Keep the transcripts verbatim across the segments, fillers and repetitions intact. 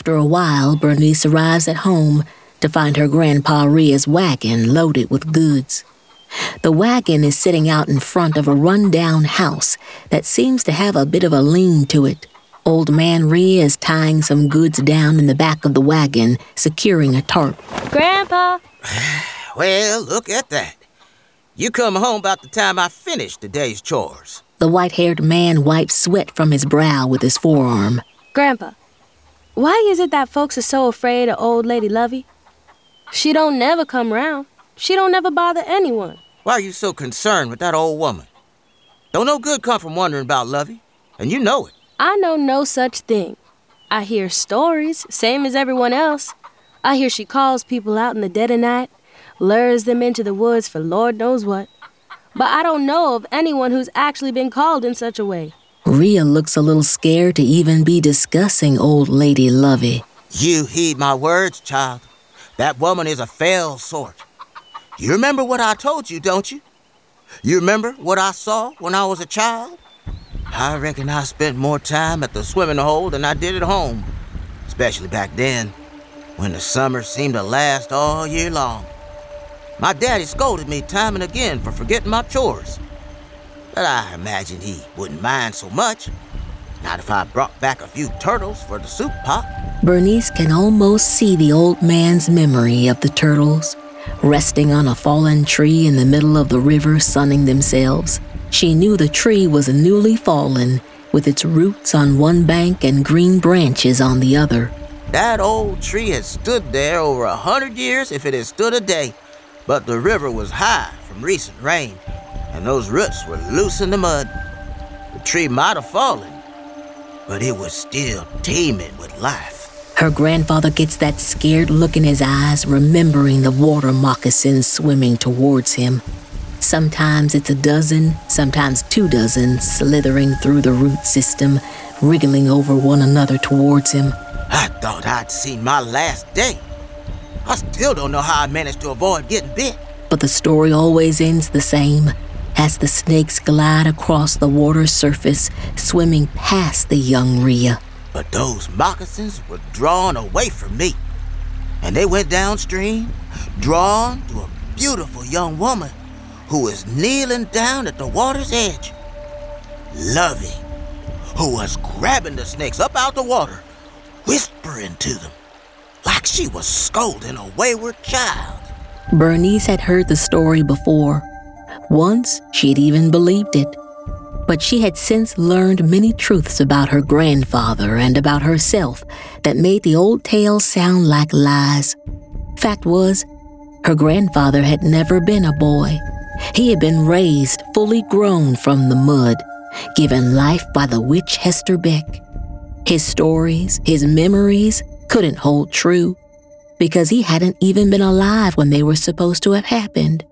After a while, Bernice arrives at home to find her Grandpa Ria's wagon loaded with goods. The wagon is sitting out in front of a run-down house that seems to have a bit of a lean to it. Old Man Ria is tying some goods down in the back of the wagon, securing a tarp. Grandpa! Well, look at that. You come home about the time I finished the day's chores. The white-haired man wipes sweat from his brow with his forearm. Grandpa, why is it that folks are so afraid of old Lady Lovey? She don't never come round. She don't never bother anyone. Why are you so concerned with that old woman? Don't no good come from wondering about Lovey, and you know it. I know no such thing. I hear stories, same as everyone else. I hear she calls people out in the dead of night, lures them into the woods for Lord knows what. But I don't know of anyone who's actually been called in such a way. Ria looks a little scared to even be discussing old Lady Lovey. You heed my words, child. That woman is a fell sort. You remember what I told you, don't you? You remember what I saw when I was a child? I reckon I spent more time at the swimming hole than I did at home, especially back then, when the summer seemed to last all year long. My daddy scolded me time and again for forgetting my chores, but I imagined he wouldn't mind so much, not if I brought back a few turtles for the soup pot. Bernice can almost see the old man's memory of the turtles, resting on a fallen tree in the middle of the river sunning themselves. She knew the tree was newly fallen, with its roots on one bank and green branches on the other. That old tree had stood there over a hundred years if it had stood a day, but the river was high from recent rain, and those roots were loose in the mud. The tree might have fallen, but it was still teeming with life. Her grandfather gets that scared look in his eyes, remembering the water moccasins swimming towards him. Sometimes it's a dozen, sometimes two dozen, slithering through the root system, wriggling over one another towards him. I thought I'd seen my last day. I still don't know how I managed to avoid getting bit. But the story always ends the same, as the snakes glide across the water surface, swimming past the young Ria. But those moccasins were drawn away from me, and they went downstream, drawn to a beautiful young woman who was kneeling down at the water's edge. Lovey, who was grabbing the snakes up out the water, whispering to them, like she was scolding a wayward child. Bernice had heard the story before. Once, she'd even believed it. But she had since learned many truths about her grandfather and about herself that made the old tale sound like lies. Fact was, her grandfather had never been a boy. He had been raised fully grown from the mud, given life by the witch Hester Beck. His stories, his memories, couldn't hold true because he hadn't even been alive when they were supposed to have happened.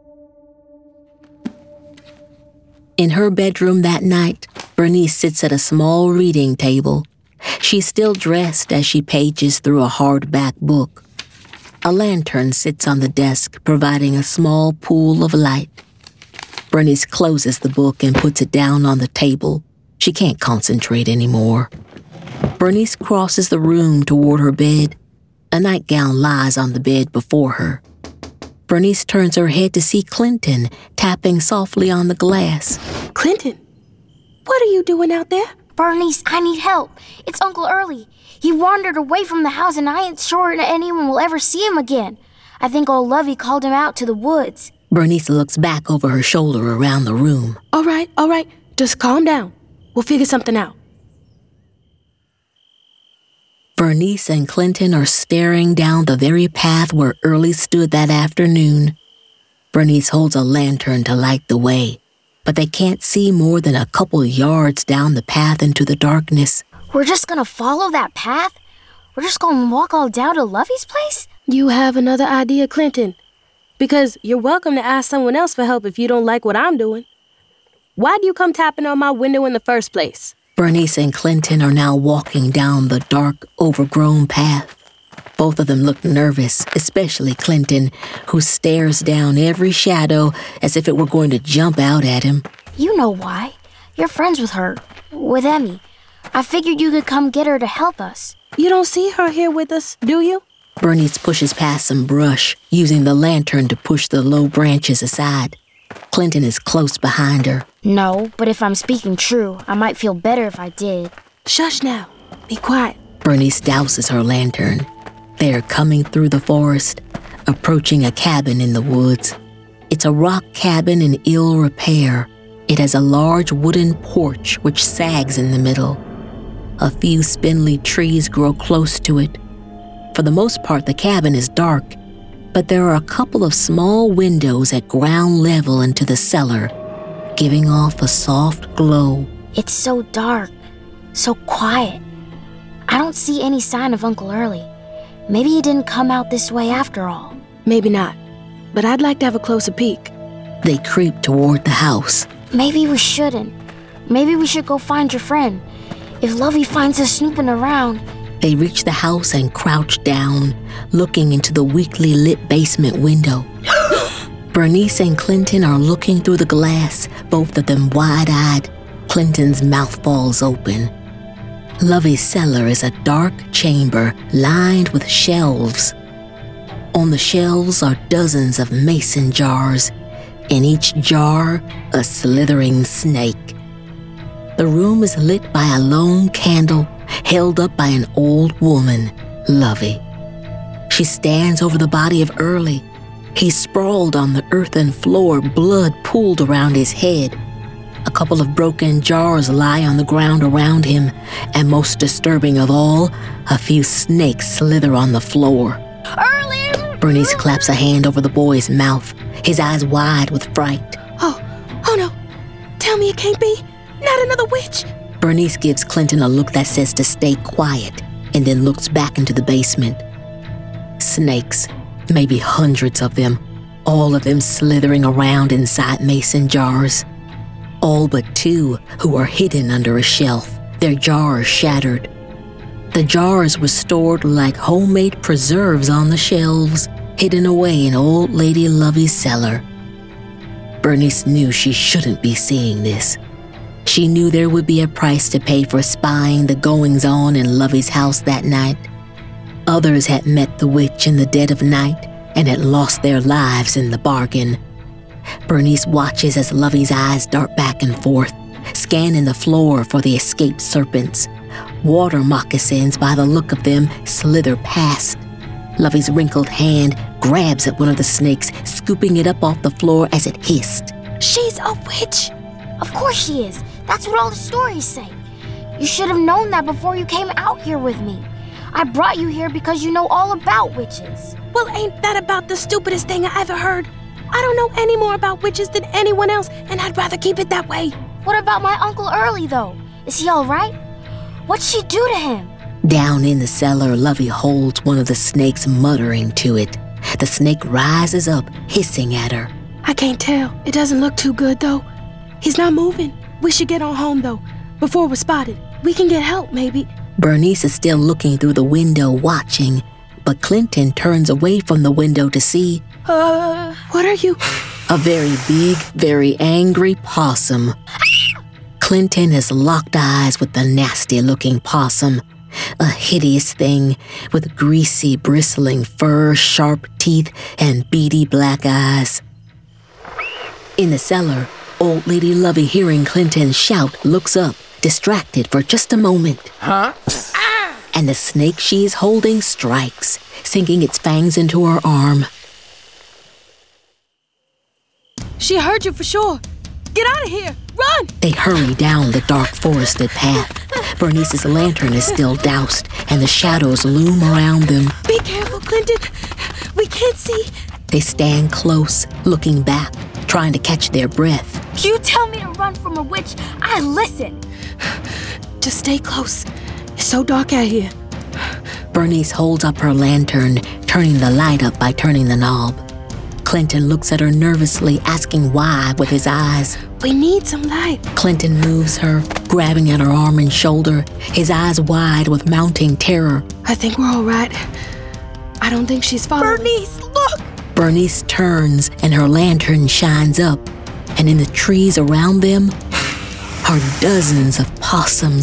In her bedroom that night, Bernice sits at a small reading table. She's still dressed as she pages through a hardback book. A lantern sits on the desk, providing a small pool of light. Bernice closes the book and puts it down on the table. She can't concentrate anymore. Bernice crosses the room toward her bed. A nightgown lies on the bed before her. Bernice turns her head to see Clinton tapping softly on the glass. Clinton, what are you doing out there? Bernice, I need help. It's Uncle Early. He wandered away from the house and I ain't sure anyone will ever see him again. I think old Lovey called him out to the woods. Bernice looks back over her shoulder around the room. All right, all right. Just calm down. We'll figure something out. Bernice and Clinton are staring down the very path where Early stood that afternoon. Bernice holds a lantern to light the way, but they can't see more than a couple yards down the path into the darkness. We're just gonna follow that path? We're just gonna walk all down to Lovey's place? You have another idea, Clinton. Because you're welcome to ask someone else for help if you don't like what I'm doing. Why do you come tapping on my window in the first place? Bernice and Clinton are now walking down the dark, overgrown path. Both of them look nervous, especially Clinton, who stares down every shadow as if it were going to jump out at him. You know why. You're friends with her, with Emmy. I figured you could come get her to help us. You don't see her here with us, do you? Bernice pushes past some brush, using the lantern to push the low branches aside. Clinton is close behind her. No, but if I'm speaking true, I might feel better if I did. Shush now. Be quiet. Bernice douses her lantern. They are coming through the forest, approaching a cabin in the woods. It's a rock cabin in ill repair. It has a large wooden porch which sags in the middle. A few spindly trees grow close to it. For the most part, the cabin is dark, but there are a couple of small windows at ground level into the cellar, giving off a soft glow. It's so dark, so quiet. I don't see any sign of Uncle Early. Maybe he didn't come out this way after all. Maybe not, but I'd like to have a closer peek. They creep toward the house. Maybe we shouldn't. Maybe we should go find your friend. If Lovey finds us snooping around... They reach the house and crouch down, looking into the weakly lit basement window. Bernice and Clinton are looking through the glass, both of them wide-eyed. Clinton's mouth falls open. Lovey's cellar is a dark chamber lined with shelves. On the shelves are dozens of mason jars. In each jar, a slithering snake. The room is lit by a lone candle held up by an old woman, Lovey. She stands over the body of Early. He's sprawled on the earthen floor, blood pooled around his head. A couple of broken jars lie on the ground around him, and most disturbing of all, a few snakes slither on the floor. Early! Bernice claps a hand over the boy's mouth, his eyes wide with fright. Oh, oh no. Tell me it can't be. Not another witch. Bernice gives Clinton a look that says to stay quiet, and then looks back into the basement. Snakes, maybe hundreds of them, all of them slithering around inside mason jars. All but two who are hidden under a shelf, their jars shattered. The jars were stored like homemade preserves on the shelves, hidden away in old Lady Lovey's cellar. Bernice knew she shouldn't be seeing this. She knew there would be a price to pay for spying the goings-on in Lovey's house that night. Others had met the witch in the dead of night and had lost their lives in the bargain. Bernice watches as Lovey's eyes dart back and forth, scanning the floor for the escaped serpents. Water moccasins, by the look of them, slither past. Lovey's wrinkled hand grabs at one of the snakes, scooping it up off the floor as it hissed. She's a witch. Of course she is. That's what all the stories say. You should have known that before you came out here with me. I brought you here because you know all about witches. Well, ain't that about the stupidest thing I ever heard? I don't know any more about witches than anyone else, and I'd rather keep it that way. What about my Uncle Early, though? Is he all right? What'd she do to him? Down in the cellar, Lovey holds one of the snakes, muttering to it. The snake rises up, hissing at her. I can't tell. It doesn't look too good, though. He's not moving. We should get on home, though, before we're spotted. We can get help, maybe. Bernice is still looking through the window, watching, but Clinton turns away from the window to see... Uh, what are you? A very big, very angry possum. Clinton has locked eyes with the nasty-looking possum, a hideous thing with greasy, bristling fur, sharp teeth, and beady black eyes. In the cellar, old Lady Lovey, hearing Clinton shout, looks up, distracted for just a moment. Huh? And the snake she is holding strikes, sinking its fangs into her arm. She heard you for sure. Get out of here! Run! They hurry down the dark forested path. Bernice's lantern is still doused, and the shadows loom around them. Be careful, Clinton. We can't see. They stand close, looking back, trying to catch their breath. You tell me to run from a witch, I listen. Just stay close. It's so dark out here. Bernice holds up her lantern, turning the light up by turning the knob. Clinton looks at her nervously, asking why with his eyes. We need some light. Clinton moves her, grabbing at her arm and shoulder, his eyes wide with mounting terror. I think we're all right. I don't think she's following. Bernice, look! Bernice turns and her lantern shines up, and in the trees around them are dozens of possums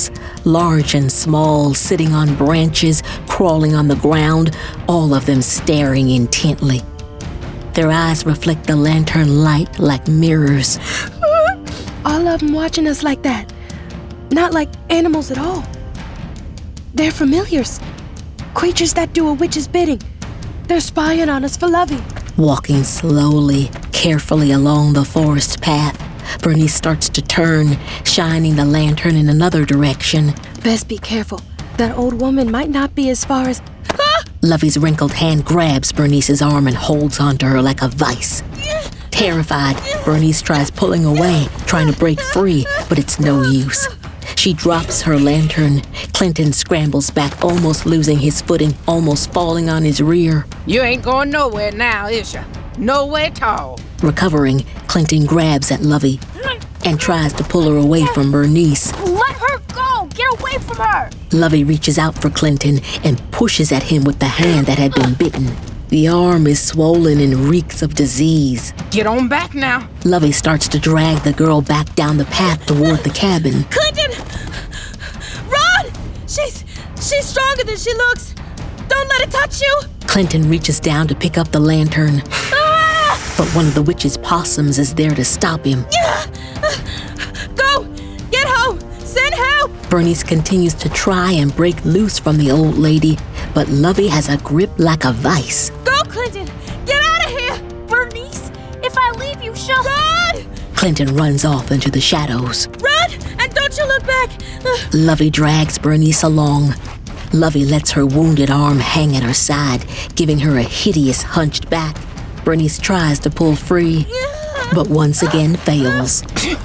large and small, sitting on branches, crawling on the ground, all of them staring intently. Their eyes reflect the lantern light like mirrors. All of them watching us like that. Not like animals at all. They're familiars. Creatures that do a witch's bidding. They're spying on us for Lovey. Walking slowly, carefully along the forest path, Bernice starts to turn, shining the lantern in another direction. Best be careful. That old woman might not be as far as... Ah! Lovey's wrinkled hand grabs Bernice's arm and holds onto her like a vice. Terrified, Bernice tries pulling away, trying to break free, but it's no use. She drops her lantern. Clinton scrambles back, almost losing his footing, almost falling on his rear. You ain't going nowhere now, is ya? Nowhere at all. Recovering, Clinton grabs at Lovey and tries to pull her away from Bernice. Let her go! Get away from her! Lovey reaches out for Clinton and pushes at him with the hand that had been bitten. The arm is swollen and reeks of disease. Get on back now. Lovey starts to drag the girl back down the path toward the cabin. Clinton! Run! She's... she's stronger than she looks. Don't let it touch you! Clinton reaches down to pick up the lantern. Ah! But one of the witch's possums is there to stop him. Go! Get home! Send help! Bernice continues to try and break loose from the old lady, but Lovey has a grip like a vice. Go, Clinton! Get out of here! Bernice, if I leave you, she'll... Run! Clinton runs off into the shadows. Run! And don't you look back! Lovey drags Bernice along. Lovey lets her wounded arm hang at her side, giving her a hideous hunched back. Bernice tries to pull free, but once again fails.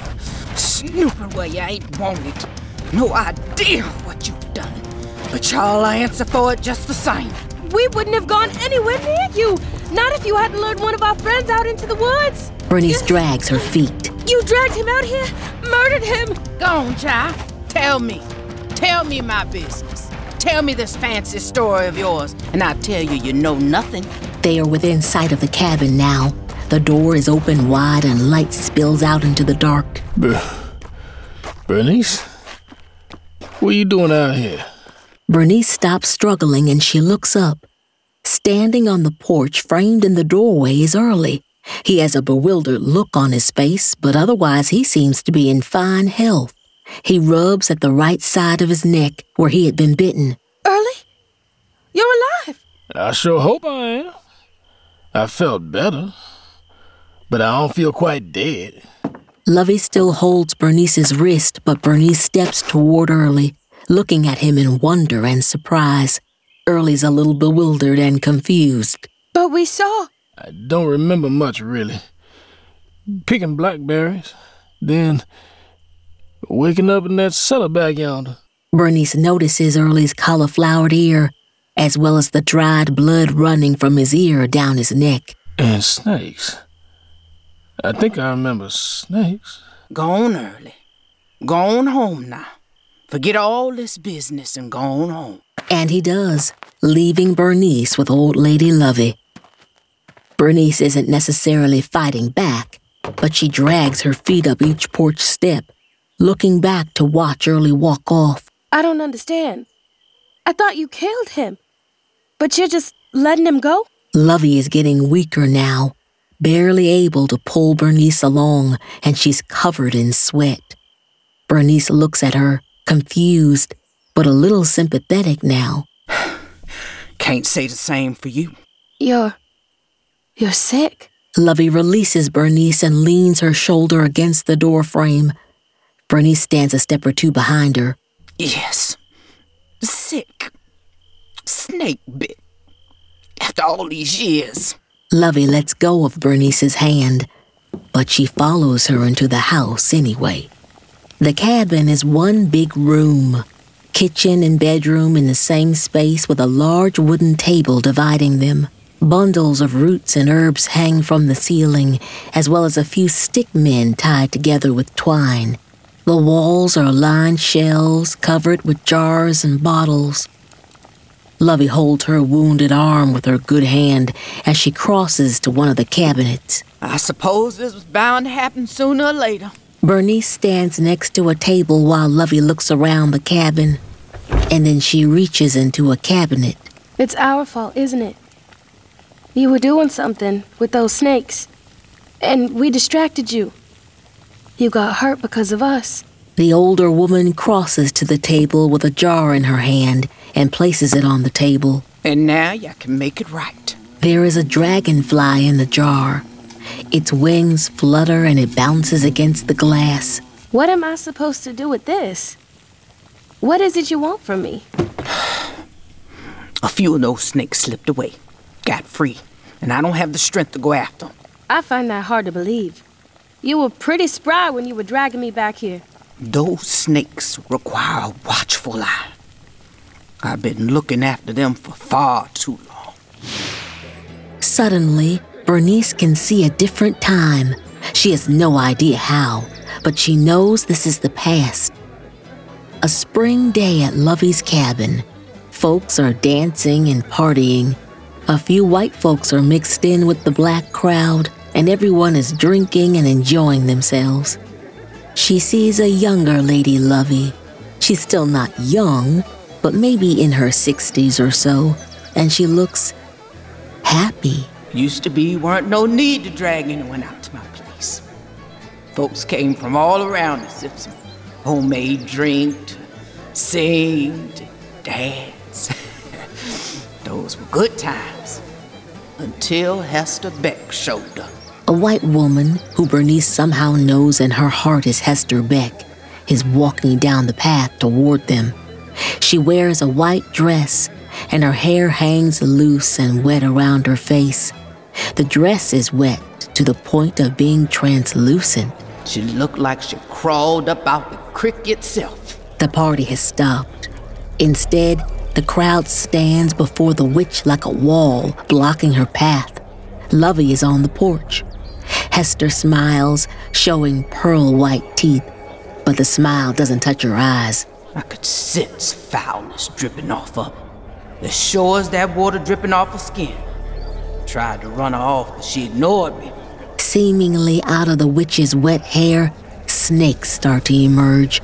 Snooping where you ain't wanted. No idea what you've done. But y'all answer for it just the same. We wouldn't have gone anywhere near you. Not if you hadn't lured one of our friends out into the woods. Bernice drags her feet. You dragged him out here, murdered him. Go on, child. Tell me. Tell me my business. Tell me this fancy story of yours, and I'll tell you you know nothing. They are within sight of the cabin now. The door is open wide and light spills out into the dark. Ber- Bernice? What are you doing out here? Bernice stops struggling and she looks up. Standing on the porch framed in the doorway is Early. He has a bewildered look on his face, but otherwise he seems to be in fine health. He rubs at the right side of his neck where he had been bitten. Early? You're alive. I sure hope I am. I felt better, but I don't feel quite dead. Lovey still holds Bernice's wrist, but Bernice steps toward Early, looking at him in wonder and surprise. Early's a little bewildered and confused. But we saw. I don't remember much, really. Picking blackberries, then waking up in that cellar back yonder. Bernice notices Early's cauliflowered ear, as well as the dried blood running from his ear down his neck. And snakes. I think I remember snakes. Go on, Early. Go on home now. Forget all this business and go on home. And he does, leaving Bernice with old lady Lovey. Bernice isn't necessarily fighting back, but she drags her feet up each porch step, looking back to watch Early walk off. I don't understand. I thought you killed him. But you're just letting him go? Lovey is getting weaker now, barely able to pull Bernice along, and she's covered in sweat. Bernice looks at her, confused, but a little sympathetic now. Can't say the same for you. You're... you're sick. Lovey releases Bernice and leans her shoulder against the door frame. Bernice stands a step or two behind her. Yes. Sick. Snake bit. After all these years. Lovey lets go of Bernice's hand, but she follows her into the house anyway. The cabin is one big room, kitchen and bedroom in the same space with a large wooden table dividing them. Bundles of roots and herbs hang from the ceiling, as well as a few stick men tied together with twine. The walls are lined shelves covered with jars and bottles. Lovey holds her wounded arm with her good hand as she crosses to one of the cabinets. I suppose this was bound to happen sooner or later. Bernice stands next to a table while Lovey looks around the cabin, and then she reaches into a cabinet. It's our fault, isn't it? You were doing something with those snakes, and we distracted you. You got hurt because of us. The older woman crosses to the table with a jar in her hand and places it on the table. And now you can make it right. There is a dragonfly in the jar. Its wings flutter and it bounces against the glass. What am I supposed to do with this? What is it you want from me? A few of those snakes slipped away, got free, and I don't have the strength to go after them. I find that hard to believe. You were pretty spry when you were dragging me back here. Those snakes require a watchful eye. I've been looking after them for far too long. Suddenly, Bernice can see a different time. She has no idea how, but she knows this is the past. A spring day at Lovey's cabin. Folks are dancing and partying. A few white folks are mixed in with the black crowd, and everyone is drinking and enjoying themselves. She sees a younger Lady Lovey. She's still not young, but maybe in her sixties or so, and she looks happy. Used to be weren't no need to drag anyone out to my place. Folks came from all around to sip some homemade drink, to sing, to dance. Those were good times. Until Hester Beck showed up. A white woman, who Bernice somehow knows in her heart is Hester Beck, is walking down the path toward them. She wears a white dress, and her hair hangs loose and wet around her face. The dress is wet to the point of being translucent. She looked like she crawled up out the creek itself. The party has stopped. Instead, the crowd stands before the witch like a wall, blocking her path. Lovey is on the porch. Hester smiles, showing pearl-white teeth, but the smile doesn't touch her eyes. I could sense foulness dripping off of her. As sure as that water dripping off her skin. Tried to run her off, but she ignored me. Seemingly out of the witch's wet hair, snakes start to emerge.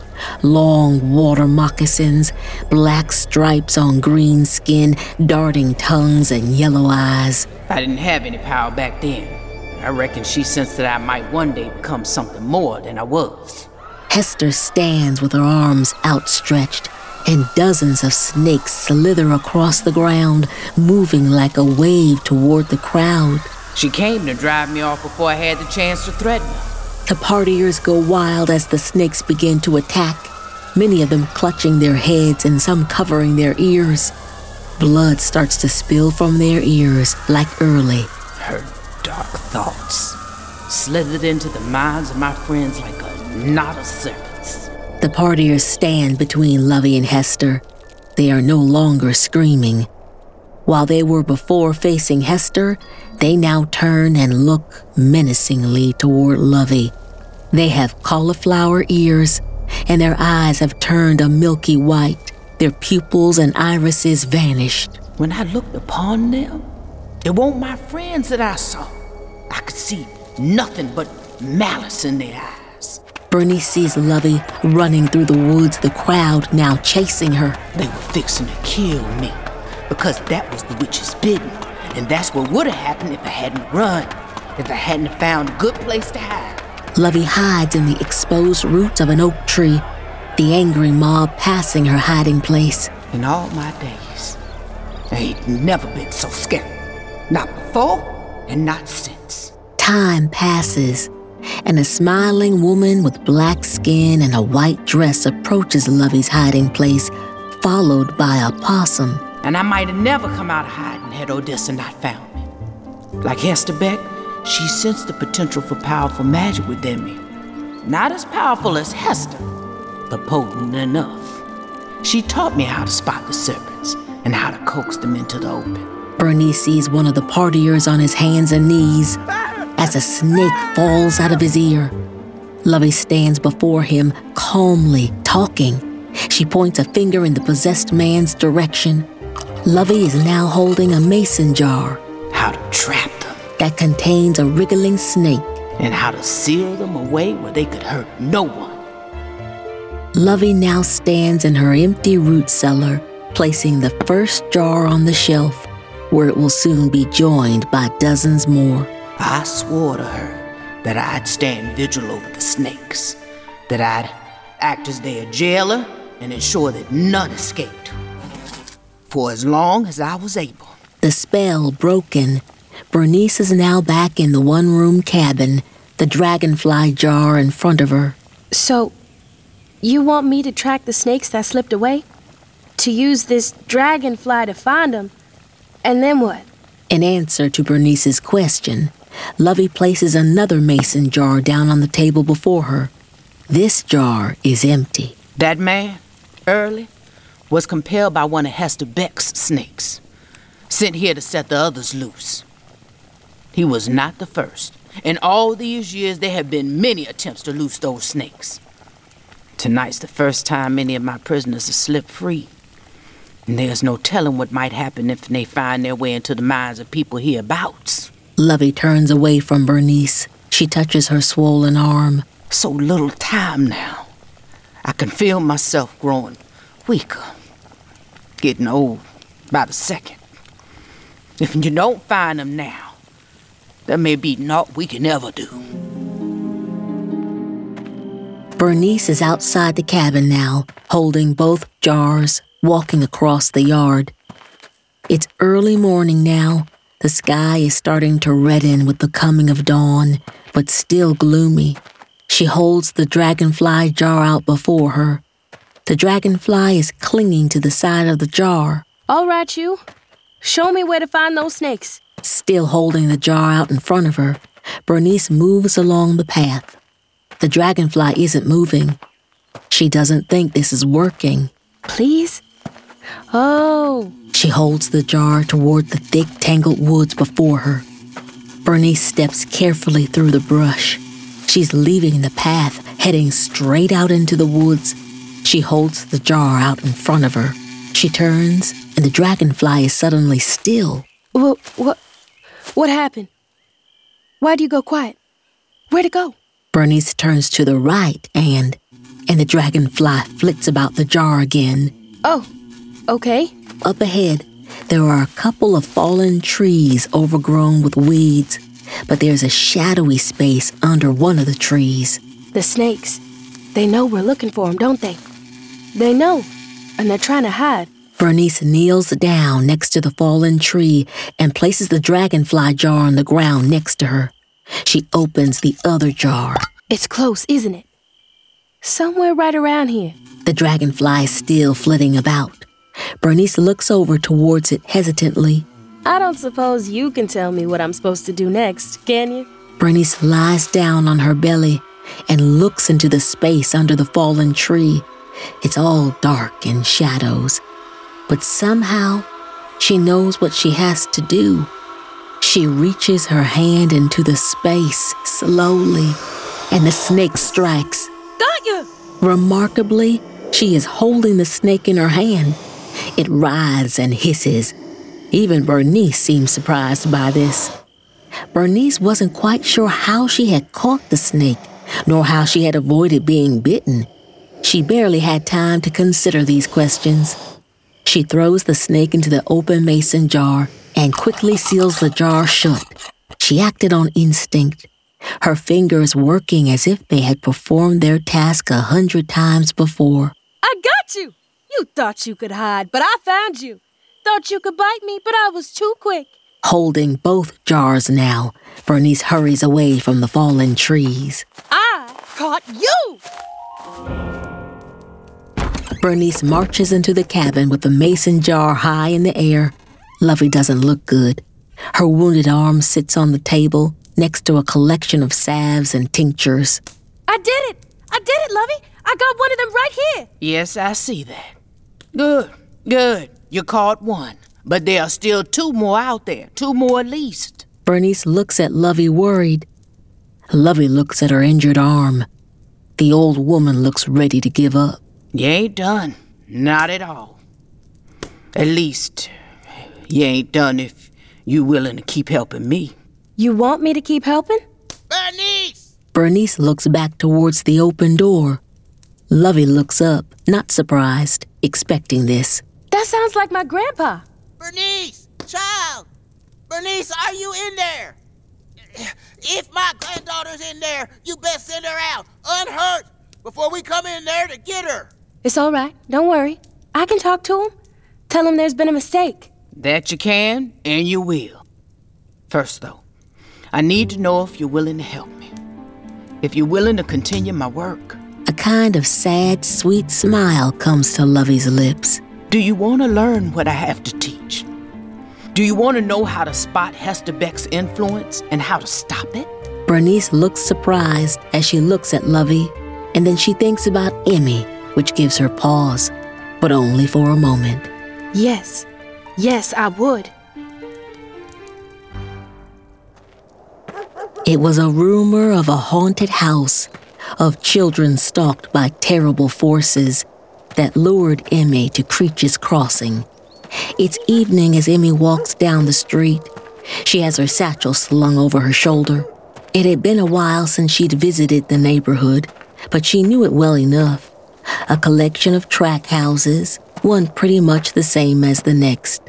Long water moccasins, black stripes on green skin, darting tongues and yellow eyes. I didn't have any power back then. I reckon she sensed that I might one day become something more than I was. Hester stands with her arms outstretched, and dozens of snakes slither across the ground, moving like a wave toward the crowd. She came to drive me off before I had the chance to threaten her. The partiers go wild as the snakes begin to attack, many of them clutching their heads and some covering their ears. Blood starts to spill from their ears like Early. Her dark thoughts slithered into the minds of my friends like a knot of serpents. The partiers stand between Lovey and Hester. They are no longer screaming. While they were before facing Hester, they now turn and look menacingly toward Lovey. They have cauliflower ears, and their eyes have turned a milky white. Their pupils and irises vanished. When I looked upon them, it weren't my friends that I saw. I could see nothing but malice in their eyes. Bernice sees Lovey running through the woods, the crowd now chasing her. They were fixing to kill me, because that was the witch's bidding. And that's what would have happened if I hadn't run, if I hadn't found a good place to hide. Lovey hides in the exposed roots of an oak tree, the angry mob passing her hiding place. In all my days, I ain't never been so scared. Not before and not since. Time passes, and a smiling woman with black skin and a white dress approaches Lovey's hiding place, followed by a possum. And I might have never come out of hiding had Odessa not found me. Like Hester Beck, she sensed the potential for powerful magic within me. Not as powerful as Hester, but potent enough. She taught me how to spot the serpents and how to coax them into the open. Bernice sees one of the partiers on his hands and knees as a snake falls out of his ear. Lovey stands before him, calmly talking. She points a finger in the possessed man's direction. Lovey is now holding a mason jar. How to trap them. That contains a wriggling snake. and how to seal them away where they could hurt no one. Lovey now stands in her empty root cellar, placing the first jar on the shelf, where it will soon be joined by dozens more. I swore to her that I'd stand vigil over the snakes, that I'd act as their jailer and ensure that none escaped, for as long as I was able. The spell broken, Bernice is now back in the one-room cabin, the dragonfly jar in front of her. So, you want me to track the snakes that slipped away? To use this dragonfly to find them? And then what? In answer to Bernice's question, Lovey places another mason jar down on the table before her. This jar is empty. That man, Early, was compelled by one of Hester Beck's snakes, sent here to set the others loose. He was not the first. In all these years, there have been many attempts to loose those snakes. Tonight's the first time many of my prisoners have slipped free. And there's no telling what might happen if they find their way into the minds of people hereabouts. Lovey turns away from Bernice. She touches her swollen arm. So little time now. I can feel myself growing weaker, getting old by the second. If you don't find them now, there may be naught we can ever do. Bernice is outside the cabin now, holding both jars, walking across the yard. It's early morning now. The sky is starting to redden with the coming of dawn, but still gloomy. She holds the dragonfly jar out before her. The dragonfly is clinging to the side of the jar. All right, you. Show me where to find those snakes. Still holding the jar out in front of her, Bernice moves along the path. The dragonfly isn't moving. She doesn't think this is working. Please? Oh. She holds the jar toward the thick, tangled woods before her. Bernice steps carefully through the brush. She's leaving the path, heading straight out into the woods. She holds the jar out in front of her. She turns, and the dragonfly is suddenly still. What? What? What happened? Why'd you go quiet? Where'd it go? Bernice turns to the right, and... and the dragonfly flits about the jar again. Oh, okay. Up ahead, there are a couple of fallen trees overgrown with weeds, but there's a shadowy space under one of the trees. The snakes. They know we're looking for them, don't they? They know, and they're trying to hide. Bernice kneels down next to the fallen tree and places the dragonfly jar on the ground next to her. She opens the other jar. It's close, isn't it? Somewhere right around here. The dragonfly is still flitting about. Bernice looks over towards it hesitantly. I don't suppose you can tell me what I'm supposed to do next, can you? Bernice lies down on her belly and looks into the space under the fallen tree. It's all dark and shadows. But somehow, she knows what she has to do. She reaches her hand into the space slowly, and the snake strikes. Got you! Remarkably, she is holding the snake in her hand. It writhes and hisses. Even Bernice seems surprised by this. Bernice wasn't quite sure how she had caught the snake, nor how she had avoided being bitten. She barely had time to consider these questions. She throws the snake into the open mason jar and quickly seals the jar shut. She acted on instinct, her fingers working as if they had performed their task a hundred times before. I got you! You thought you could hide, but I found you. Thought you could bite me, but I was too quick. Holding both jars now, Bernice hurries away from the fallen trees. I caught you! Bernice marches into the cabin with the mason jar high in the air. Lovey doesn't look good. Her wounded arm sits on the table next to a collection of salves and tinctures. I did it! I did it, Lovey! I got one of them right here! Yes, I see that. Good, good. You caught one. But there are still two more out there. Two more at least. Bernice looks at Lovey worried. Lovey looks at her injured arm. The old woman looks ready to give up. You ain't done. Not at all. At least, you ain't done if you willing to keep helping me. You want me to keep helping? Bernice! Bernice looks back towards the open door. Lovey looks up, not surprised, expecting this. That sounds like my grandpa. Bernice, child! Bernice, are you in there? If my granddaughter's in there, you best send her out, unhurt, before we come in there to get her. It's all right. Don't worry. I can talk to him. Tell him there's been a mistake. That you can, and you will. First, though, I need to know if you're willing to help me. If you're willing to continue my work. A kind of sad, sweet smile comes to Lovey's lips. Do you want to learn what I have to teach? Do you want to know how to spot Hester Beck's influence and how to stop it? Bernice looks surprised as she looks at Lovey, and then she thinks about Emmy, which gives her pause, but only for a moment. Yes. Yes, I would. It was a rumor of a haunted house, of children stalked by terrible forces, that lured Emmy to Creech's Crossing. It's evening as Emmy walks down the street. She has her satchel slung over her shoulder. It had been a while since she'd visited the neighborhood, but she knew it well enough. A collection of tract houses, one pretty much the same as the next.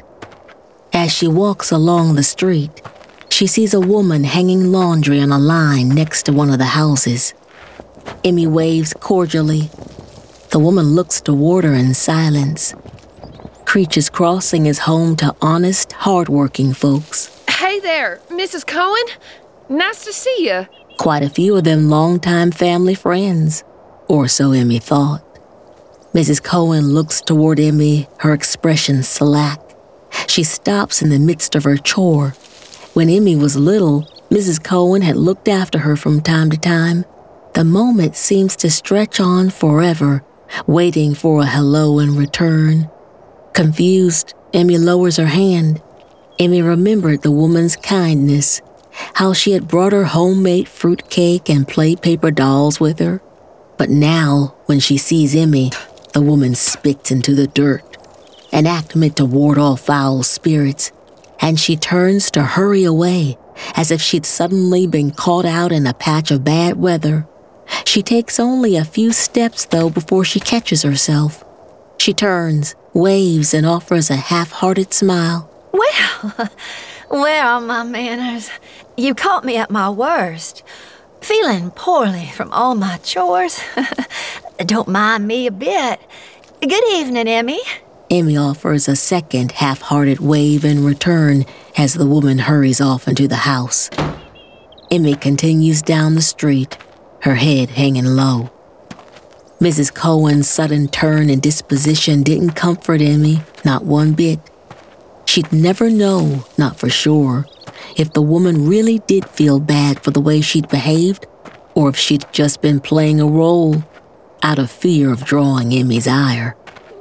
As she walks along the street, she sees a woman hanging laundry on a line next to one of the houses. Emmy waves cordially. The woman looks toward her in silence. Creech's Crossing is home to honest, hardworking folks. Hey there, Missus Cohen. Nice to see you. Quite a few of them longtime family friends, or so Emmy thought. Missus Cohen looks toward Emmy, her expression slack. She stops in the midst of her chore. When Emmy was little, Missus Cohen had looked after her from time to time. The moment seems to stretch on forever, waiting for a hello in return. Confused, Emmy lowers her hand. Emmy remembered the woman's kindness, how she had brought her homemade fruit cake and play paper dolls with her. But now, when she sees Emmy, the woman spits into the dirt, an act meant to ward off foul spirits, and she turns to hurry away, as if she'd suddenly been caught out in a patch of bad weather. She takes only a few steps, though, before she catches herself. She turns, waves, and offers a half-hearted smile. Well, where are my manners? You caught me at my worst. Feeling poorly from all my chores. Don't mind me a bit. Good evening, Emmy. Emmy offers a second half-hearted wave in return as the woman hurries off into the house. Emmy continues down the street, her head hanging low. Missus Cohen's sudden turn and disposition didn't comfort Emmy, not one bit. She'd never know, not for sure, if the woman really did feel bad for the way she'd behaved, or if she'd just been playing a role out of fear of drawing Emmy's ire.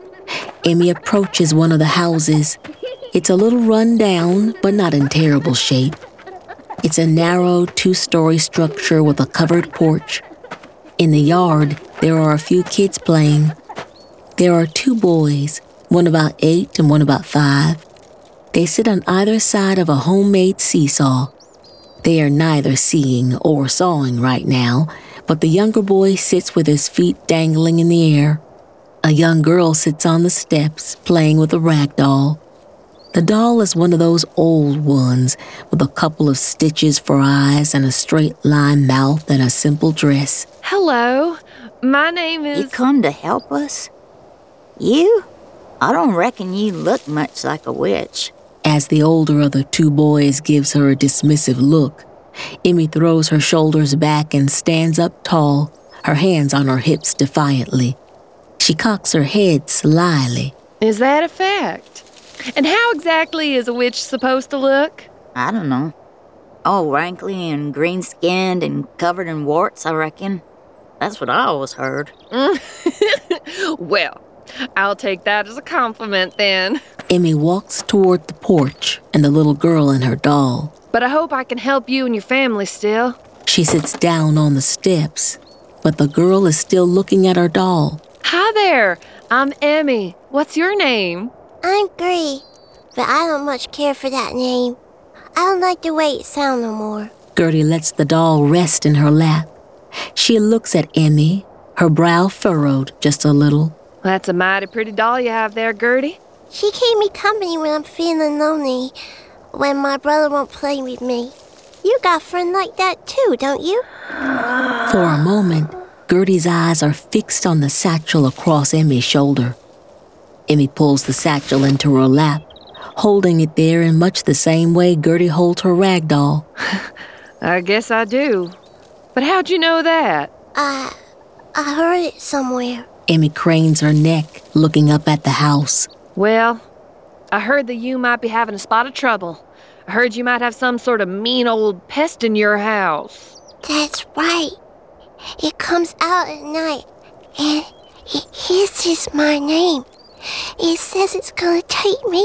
Emmy approaches one of the houses. It's a little run down, but not in terrible shape. It's a narrow two-story structure with a covered porch. In the yard, there are a few kids playing. There are two boys, one about eight and one about five. They sit on either side of a homemade seesaw. They are neither seeing or sawing right now, but the younger boy sits with his feet dangling in the air. A young girl sits on the steps, playing with a rag doll. The doll is one of those old ones with a couple of stitches for eyes and a straight-line mouth and a simple dress. Hello, my name is... You come to help us? You? I don't reckon you look much like a witch. As the older of the two boys gives her a dismissive look, Emmy throws her shoulders back and stands up tall, her hands on her hips defiantly. She cocks her head slyly. Is that a fact? And how exactly is a witch supposed to look? I don't know. All rankly and green-skinned and covered in warts, I reckon. That's what I always heard. Well, I'll take that as a compliment then. Emmy walks toward the porch and the little girl and her doll. But I hope I can help you and your family still. She sits down on the steps, but the girl is still looking at her doll. Hi there, I'm Emmy. What's your name? I'm Bree, but I don't much care for that name. I don't like the way it sounds no more. Gertie lets the doll rest in her lap. She looks at Emmy, her brow furrowed just a little. That's a mighty pretty doll you have there, Gertie. She keeps me company when I'm feeling lonely, when my brother won't play with me. You got a friend like that too, don't you? For a moment, Gertie's eyes are fixed on the satchel across Emmy's shoulder. Emmy pulls the satchel into her lap, holding it there in much the same way Gertie holds her rag doll. I guess I do. But how'd you know that? I... I heard it somewhere. Emmy cranes her neck, looking up at the house. Well, I heard that you might be having a spot of trouble. I heard you might have some sort of mean old pest in your house. That's right. It comes out at night, and it hisses my name. It says it's gonna take me,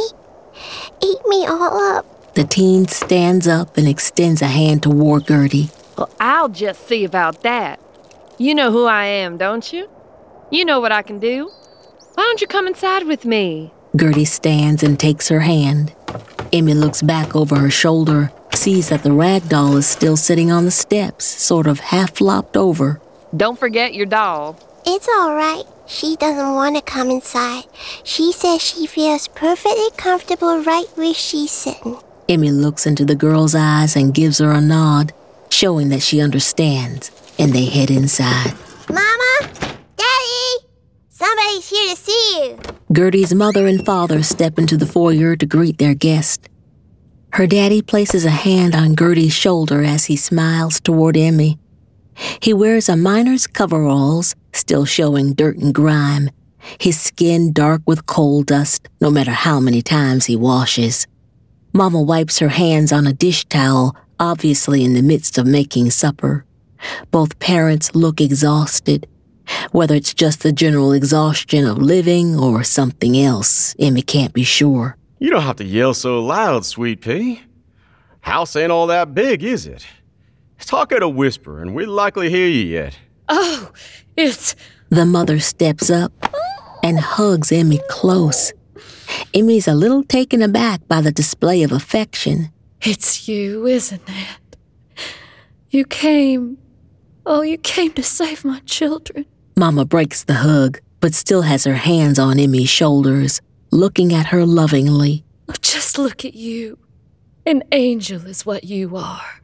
eat me all up. The teen stands up and extends a hand toward Gertie. Well, I'll just see about that. You know who I am, don't you? You know what I can do. Why don't you come inside with me? Gertie stands and takes her hand. Emmy looks back over her shoulder, sees that the rag doll is still sitting on the steps, sort of half flopped over. Don't forget your doll. It's all right. She doesn't want to come inside. She says she feels perfectly comfortable right where she's sitting. Emmy looks into the girl's eyes and gives her a nod, showing that she understands, and they head inside. Mama! Daddy! Somebody's here to see you. Gertie's mother and father step into the foyer to greet their guest. Her daddy places a hand on Gertie's shoulder as he smiles toward Emmy. He wears a miner's coveralls, still showing dirt and grime, his skin dark with coal dust, no matter how many times he washes. Mama wipes her hands on a dish towel, obviously in the midst of making supper. Both parents look exhausted. Whether it's just the general exhaustion of living or something else, Emmy can't be sure. You don't have to yell so loud, Sweet Pea. House ain't all that big, is it? Talk at a whisper, and we'll likely hear you yet. Oh, it's... The mother steps up and hugs Emmy close. Emmy's a little taken aback by the display of affection. It's you, isn't it? You came... Oh, you came to save my children. Mama breaks the hug, but still has her hands on Emmy's shoulders, looking at her lovingly. Oh, just look at you. An angel is what you are.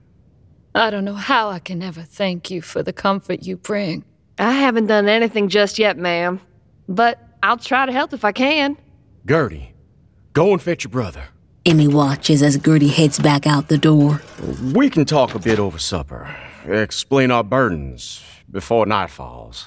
I don't know how I can ever thank you for the comfort you bring. I haven't done anything just yet, ma'am. But I'll try to help if I can. Gertie, go and fetch your brother. Emmy watches as Gertie heads back out the door. We can talk a bit over supper. Explain our burdens before night falls.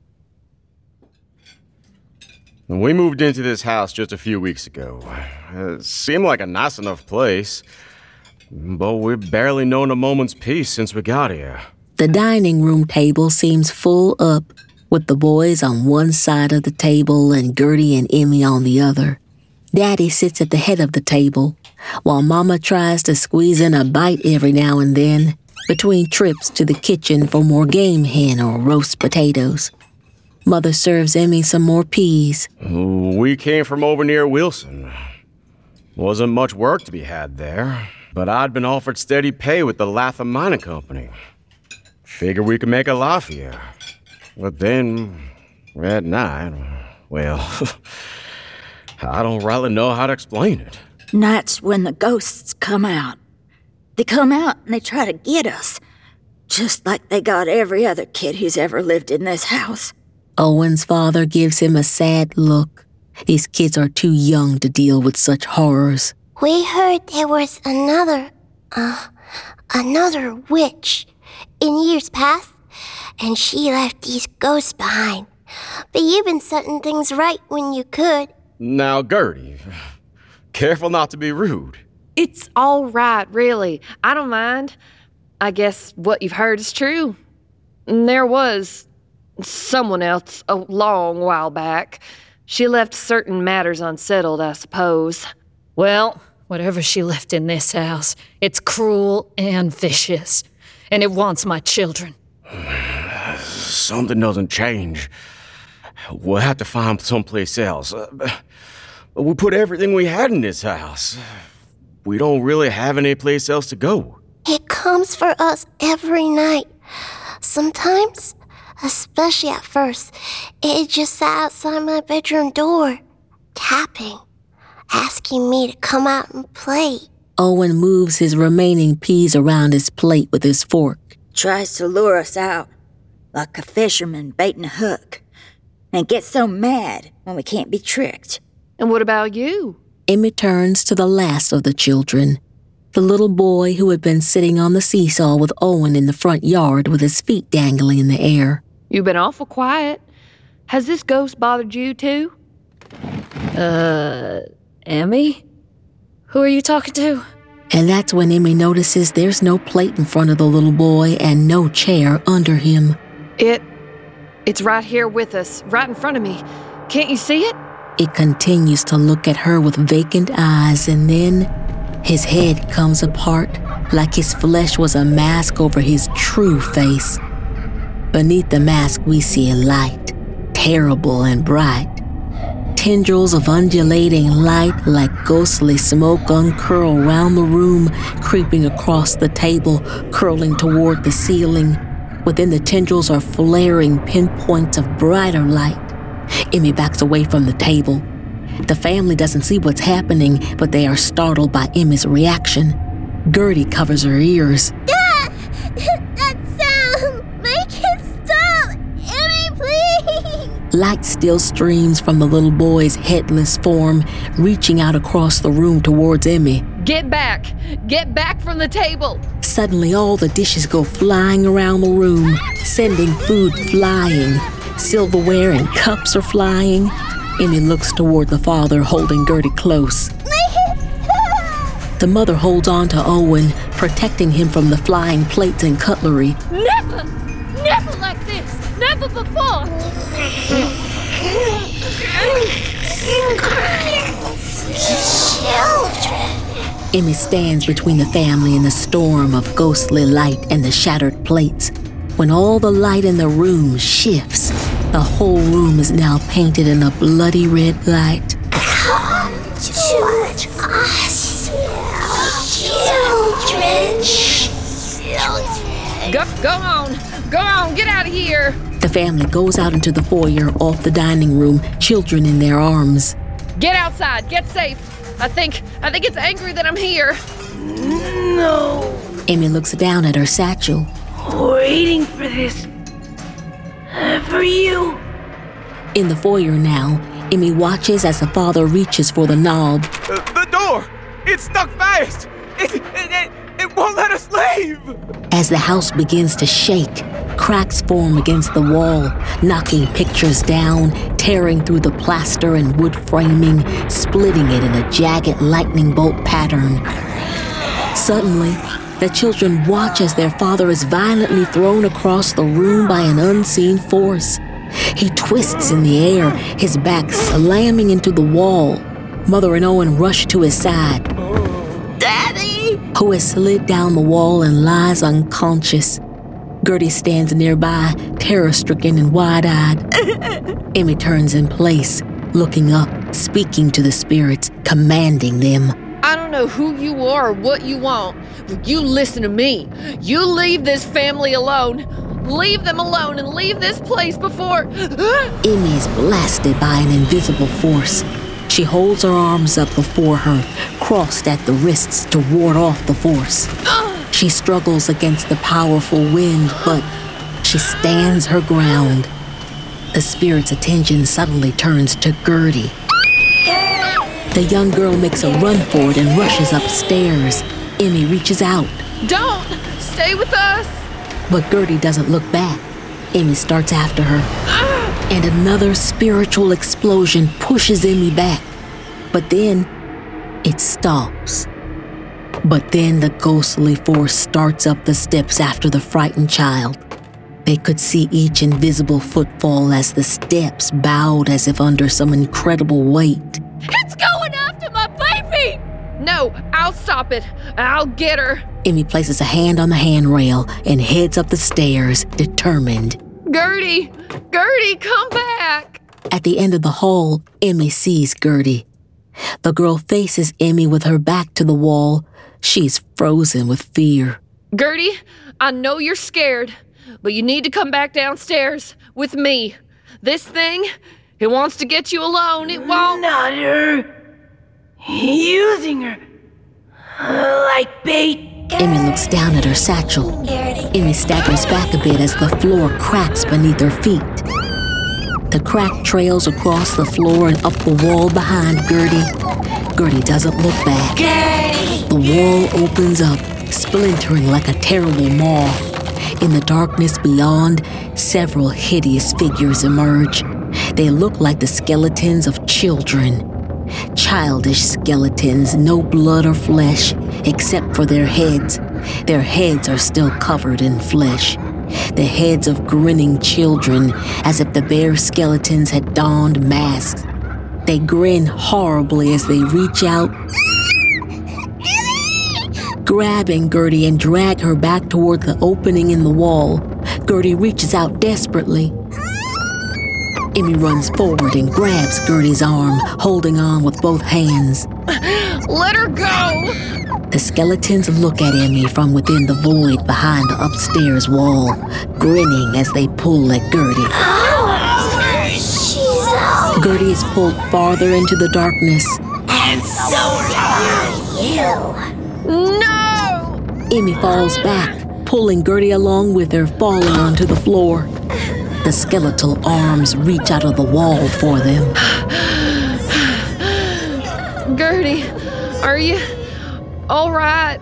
We moved into this house just a few weeks ago. It seemed like a nice enough place, but we've barely known a moment's peace since we got here. The dining room table seems full up, with the boys on one side of the table and Gertie and Emmy on the other. Daddy sits at the head of the table, while Mama tries to squeeze in a bite every now and then, between trips to the kitchen for more game hen or roast potatoes. Mother serves Emmy some more peas. We came from over near Wilson. Wasn't much work to be had there, but I'd been offered steady pay with the Latham Mining Company. Figured we could make a life here. But then, at night, well, I don't rightly know how to explain it. Nights when the ghosts come out. They come out and they try to get us, just like they got every other kid who's ever lived in this house. Owen's father gives him a sad look. These kids are too young to deal with such horrors. We heard there was another, uh, another witch in years past, and she left these ghosts behind. But you've been setting things right when you could. Now, Gertie, careful not to be rude. It's all right, really. I don't mind. I guess what you've heard is true. There was someone else a long while back. She left certain matters unsettled, I suppose. Well, whatever she left in this house, it's cruel and vicious, and it wants my children. Something doesn't change. We'll have to find someplace else. Uh, we put everything we had in this house. We don't really have any place else to go. It comes for us every night. Sometimes, especially at first, it just sat outside my bedroom door, tapping, asking me to come out and play. Owen moves his remaining peas around his plate with his fork. Tries to lure us out, like a fisherman baiting a hook, and gets so mad when we can't be tricked. And what about you? Emmy turns to the last of the children, the little boy who had been sitting on the seesaw with Owen in the front yard with his feet dangling in the air. You've been awful quiet. Has this ghost bothered you too? Uh, Emmy? Who are you talking to? And that's when Emmy notices there's no plate in front of the little boy and no chair under him. It... it's right here with us, right in front of me. Can't you see it? It continues to look at her with vacant eyes, and then his head comes apart like his flesh was a mask over his true face. Beneath the mask we see a light, terrible and bright. Tendrils of undulating light like ghostly smoke uncurl round the room, creeping across the table, curling toward the ceiling. Within the tendrils are flaring pinpoints of brighter light. Emmy backs away from the table. The family doesn't see what's happening, but they are startled by Emmy's reaction. Gertie covers her ears. Dad! That sound! Make it stop! Emmy, please! Light still streams from the little boy's headless form, reaching out across the room towards Emmy. Get back! Get back from the table! Suddenly, all the dishes go flying around the room, sending food flying. Silverware and cups are flying. Emmy looks toward the father, holding Gertie close. The mother holds on to Owen, protecting him from the flying plates and cutlery. Never! Never like this! Never before! Emmy stands between the family in the storm of ghostly light and the shattered plates. When all the light in the room shifts, the whole room is now painted in a bloody red light. Come to us, children. Go, go on! Go on! Get out of here! The family goes out into the foyer off the dining room, children in their arms. Get outside! Get safe! I think, I think it's angry that I'm here. No. Emmy looks down at her satchel. Waiting for this. Uh, for you. In the foyer now, Emmy watches as the father reaches for the knob. Uh, the door! It's stuck fast! It, it, it, it won't let us leave! As the house begins to shake, cracks form against the wall, knocking pictures down, tearing through the plaster and wood framing, splitting it in a jagged lightning bolt pattern. Suddenly, the children watch as their father is violently thrown across the room by an unseen force. He twists in the air, his back slamming into the wall. Mother and Owen rush to his side. Daddy! Who has slid down the wall and lies unconscious. Gertie stands nearby, terror-stricken and wide-eyed. Emmy turns in place, looking up, speaking to the spirits, commanding them. I don't know who you are or what you want, but you listen to me. You leave this family alone. Leave them alone and leave this place before... Emmy's blasted by an invisible force. She holds her arms up before her, crossed at the wrists to ward off the force. She struggles against the powerful wind, but she stands her ground. The spirit's attention suddenly turns to Gertie. The young girl makes a run for it and rushes upstairs. Emmy reaches out. Don't! Stay with us! But Gertie doesn't look back. Emmy starts after her. And another spiritual explosion pushes Emmy back. But then, it stops. But then the ghostly force starts up the steps after the frightened child. They could see each invisible footfall as the steps bowed as if under some incredible weight. It's going after my baby! No, I'll stop it. I'll get her. Emmy places a hand on the handrail and heads up the stairs, determined. Gertie! Gertie, come back! At the end of the hall, Emmy sees Gertie. The girl faces Emmy with her back to the wall. She's frozen with fear. Gertie, I know you're scared, but you need to come back downstairs with me. This thing, it wants to get you alone. It won't. Not her. Using her uh, like bait. Emmy looks down at her satchel. Emmy staggers back a bit as the floor cracks beneath her feet. The crack trails across the floor and up the wall behind Gertie. Gertie doesn't look back. The wall opens up, splintering like a terrible maw. In the darkness beyond, several hideous figures emerge. They look like the skeletons of children. Childish skeletons, no blood or flesh, except for their heads. Their heads are still covered in flesh. The heads of grinning children, as if the bare skeletons had donned masks. They grin horribly as they reach out, grabbing Gertie and drag her back toward the opening in the wall. Gertie reaches out desperately. Emmy runs forward and grabs Gertie's arm, holding on with both hands. Let her go! The skeletons look at Emmy from within the void behind the upstairs wall, grinning as they pull at Gertie. Oh, she's out. Gertie is pulled farther into the darkness. And so are you. No! Emmy falls back, pulling Gertie along with her, falling onto the floor. The skeletal arms reach out of the wall for them. Gertie, are you all right?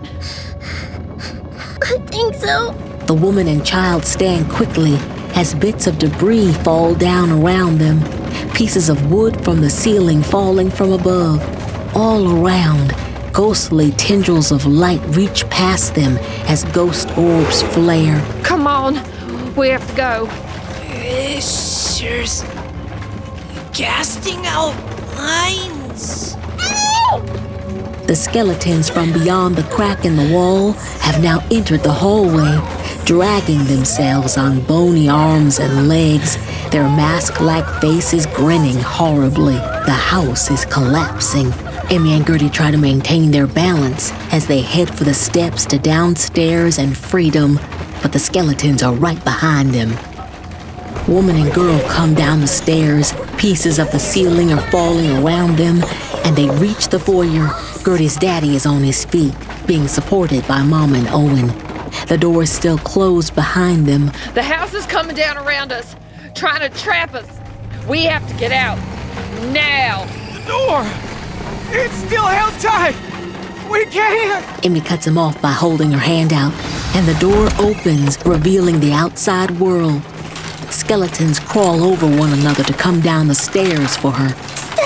I think so. The woman and child stand quickly as bits of debris fall down around them, pieces of wood from the ceiling falling from above. All around, ghostly tendrils of light reach past them as ghost orbs flare. Come on, we have to go. Fishers casting out lines. The skeletons from beyond the crack in the wall have now entered the hallway, dragging themselves on bony arms and legs, their mask-like faces grinning horribly. The house is collapsing. Emmy and Gertie try to maintain their balance as they head for the steps to downstairs and freedom, but the skeletons are right behind them. Woman and girl come down the stairs. Pieces of the ceiling are falling around them, and they reach the foyer. Gertie's daddy is on his feet, being supported by Mom and Owen. The door is still closed behind them. The house is coming down around us, trying to trap us. We have to get out. Now. The door! It's still held tight! We can't! Emmy cuts him off by holding her hand out, and the door opens, revealing the outside world. Skeletons crawl over one another to come down the stairs for her.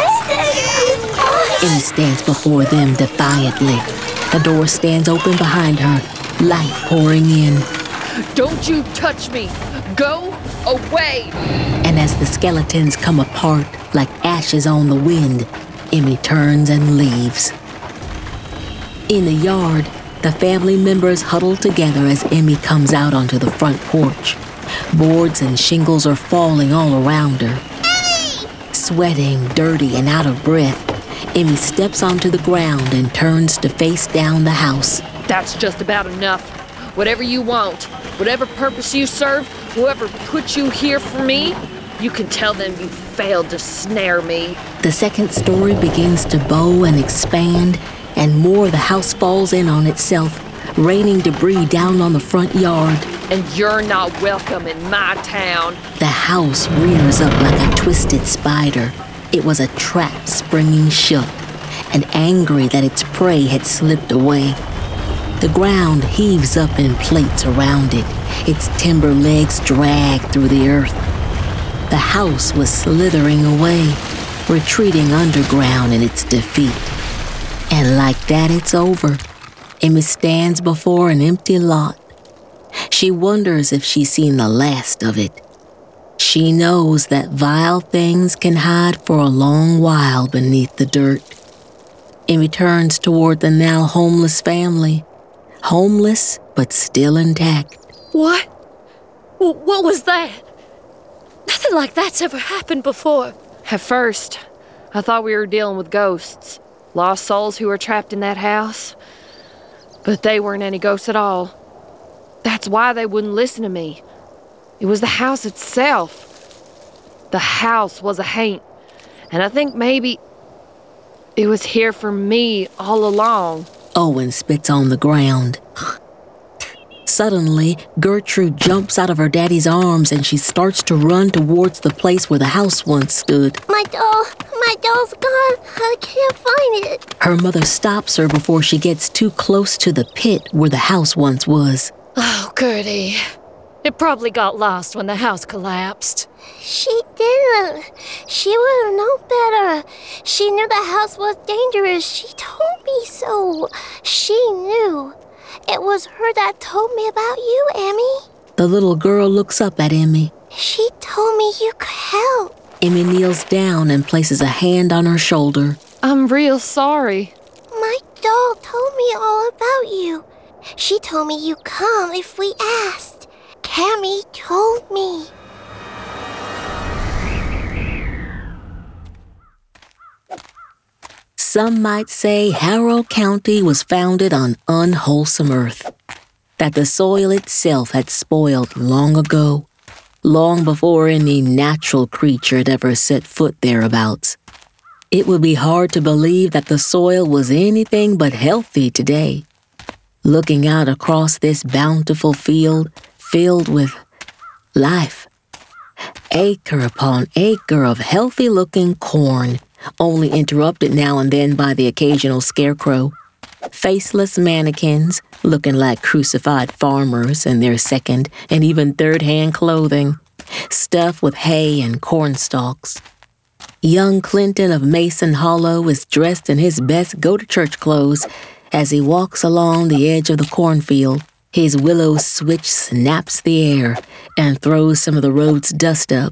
Emmy stands before them defiantly. The door stands open behind her, light pouring in. Don't you touch me! Go away! And as the skeletons come apart like ashes on the wind, Emmy turns and leaves. In the yard, the family members huddle together as Emmy comes out onto the front porch. Boards and shingles are falling all around her. Emmy! Sweating, dirty, and out of breath, Emmy steps onto the ground and turns to face down the house. That's just about enough. Whatever you want, whatever purpose you serve, whoever put you here for me, you can tell them you failed to snare me. The second story begins to bow and expand, and more of the house falls in on itself, raining debris down on the front yard. And you're not welcome in my town. The house rears up like a twisted spider. It was a trap springing shut, and angry that its prey had slipped away. The ground heaves up in plates around it, its timber legs drag through the earth. The house was slithering away, retreating underground in its defeat. And like that, it's over. Emmy stands before an empty lot. She wonders if she's seen the last of it. She knows that vile things can hide for a long while beneath the dirt. Emmy turns toward the now homeless family. Homeless, but still intact. What? What was that? Nothing like that's ever happened before. At first, I thought we were dealing with ghosts. Lost souls who were trapped in that house. But they weren't any ghosts at all. That's why they wouldn't listen to me. It was the house itself. The house was a haint, and I think maybe it was here for me all along. Owen spits on the ground. Suddenly, Gertrude jumps out of her daddy's arms and she starts to run towards the place where the house once stood. My doll, my doll's gone. I can't find it. Her mother stops her before she gets too close to the pit where the house once was. Oh, Gertie. It probably got lost when the house collapsed. She didn't. She would have known better. She knew the house was dangerous. She told me so. She knew. It was her that told me about you, Emmy. The little girl looks up at Emmy. She told me you could help. Emmy kneels down and places a hand on her shoulder. I'm real sorry. My doll told me all about you. She told me you'd come if we asked. Cammy told me. Some might say Harrow County was founded on unwholesome earth, that the soil itself had spoiled long ago, long before any natural creature had ever set foot thereabouts. It would be hard to believe that the soil was anything but healthy today. Looking out across this bountiful field filled with life, acre upon acre of healthy-looking corn, only interrupted now and then by the occasional scarecrow. Faceless mannequins, looking like crucified farmers in their second and even third-hand clothing, stuffed with hay and corn stalks. Young Clinton of Mason Hollow is dressed in his best go-to-church clothes as he walks along the edge of the cornfield. His willow switch snaps the air and throws some of the road's dust up.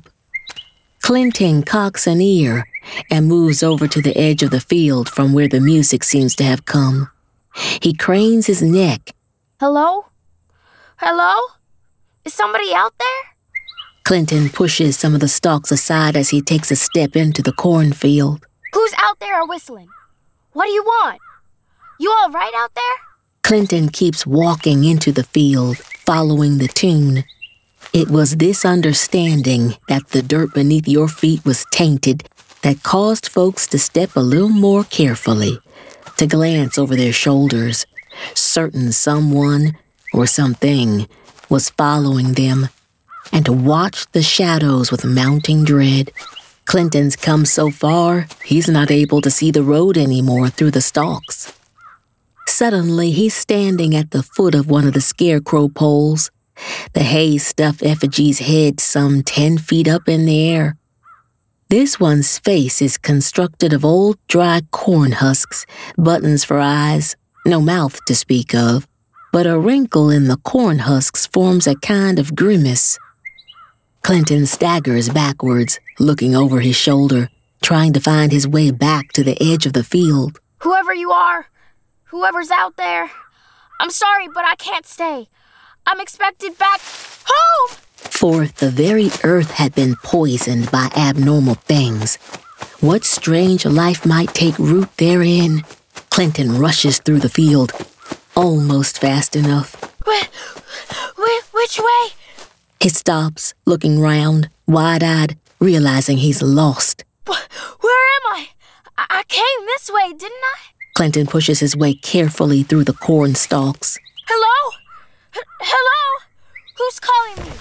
Clinton cocks an ear and moves over to the edge of the field from where the music seems to have come. He cranes his neck. Hello? Hello? Is somebody out there? Clinton pushes some of the stalks aside as he takes a step into the cornfield. Who's out there whistling? What do you want? You all right out there? Clinton keeps walking into the field, following the tune. It was this understanding that the dirt beneath your feet was tainted that caused folks to step a little more carefully, to glance over their shoulders, certain someone or something was following them, and to watch the shadows with mounting dread. Clinton's come so far, he's not able to see the road anymore through the stalks. Suddenly, he's standing at the foot of one of the scarecrow poles, the hay-stuffed effigy's head some ten feet up in the air. This one's face is constructed of old dry corn husks, buttons for eyes, no mouth to speak of, but a wrinkle in the corn husks forms a kind of grimace. Clinton staggers backwards, looking over his shoulder, trying to find his way back to the edge of the field. Whoever you are, whoever's out there, I'm sorry, but I can't stay. I'm expected back home! For the very earth had been poisoned by abnormal things. What strange life might take root therein? Clinton rushes through the field, almost fast enough. Wh- wh- which way? He stops, looking round, wide-eyed, realizing he's lost. Wh- where am I? I-, I came this way, didn't I? Clinton pushes his way carefully through the corn stalks. Hello? H- hello? Who's calling me?